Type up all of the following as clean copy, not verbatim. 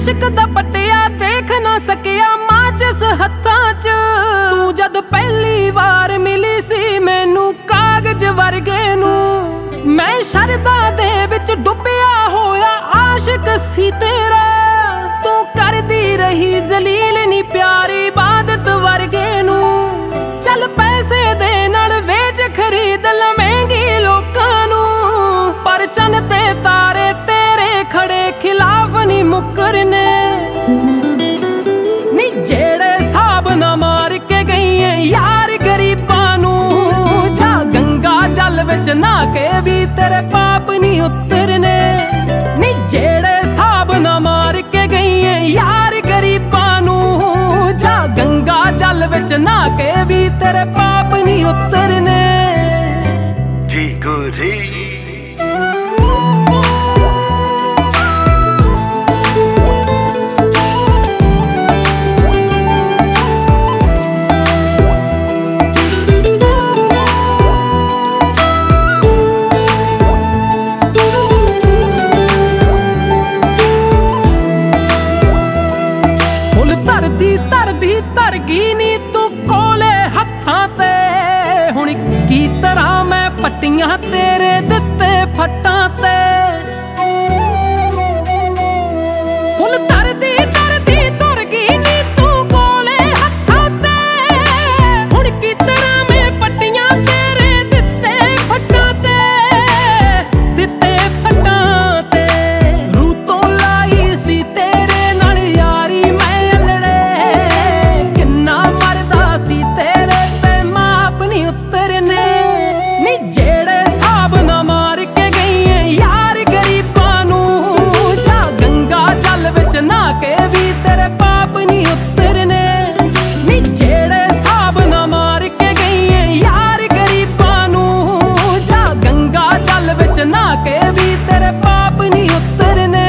इश्क दा पटिया देख ना सकिया माचिस हत्थां च। तू जद पहली वार मिली सी मैनू कागज वर्गे नू, मैं शरदा दे विच डुबिया होया आशिक सी तेरा। तू करदी रही जलील नी प्यारी इबादत वर्गे नू। चल पैसे दे नाल वेच खरीद लवेंगी लोकां नू, पर चन ते तारे तेरे खड़े खिलाफ नी मुकरने। नी जेड़े साब ना मार के गई है यार गरीबां नू, जा गंगा जल विच नहा के भी तेरे पाप नी उतरने। नी जेड़े साब ना मार के गई है यार गरीबां नू, जा गंगा जल विच नहा के भी तेरे पाप नी उतरने। जी गोरी तरगी नी तू कोले हत्थां ते, हुण की तरह मैं पट्टियां तेरे दिते फट्टां ते। फुल तरदी तरदी तरगी नी तू कोले हत्थां ते, हुण की तरह मैं पट्टियां तेरे दिते फट्टां ते, दिते फट्टां ते। रूह तो लाई सी तेरे नाल यारी मैं तेरे ते माप नी उतरने। नी जेड़े साब ना मार के गई है यार गरीबां नू, जा गंगा जल विच नहा के भी तेरे पाप नी उतरने। नी जेड़े साब ना मार के गई है यार गरीबां नू, जा गंगा जल विच नहा के भी तेरे पाप नी उतरने।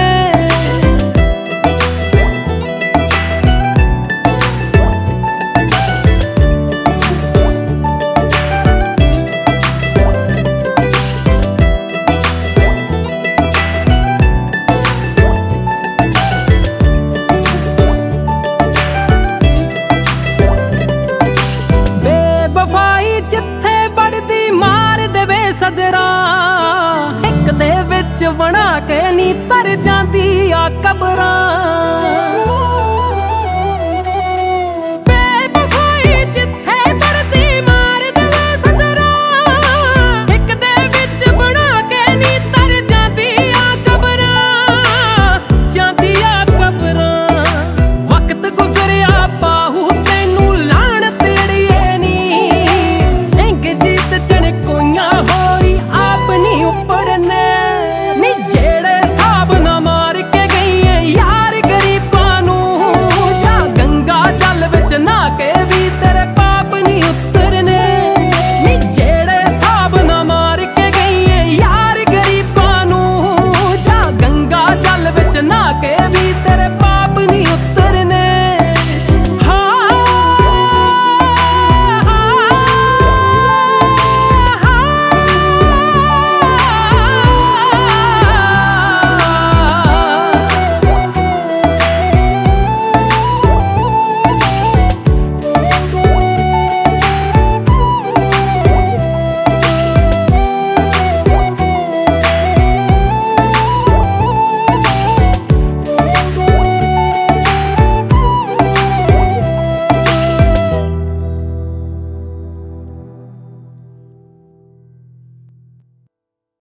जिथे बढ़दी मार देवे सदरा, एक दे विच बना के नी तर जांदी आ कबरां।